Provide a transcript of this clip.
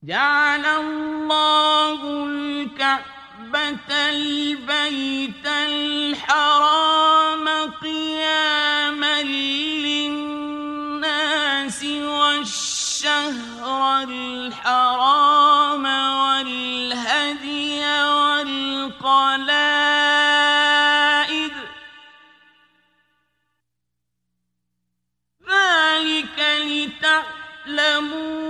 جعل الله الكعبة البيت الحرام قياما للناس والشهر الحرام والهدي والقلائد ذلك لتعلموا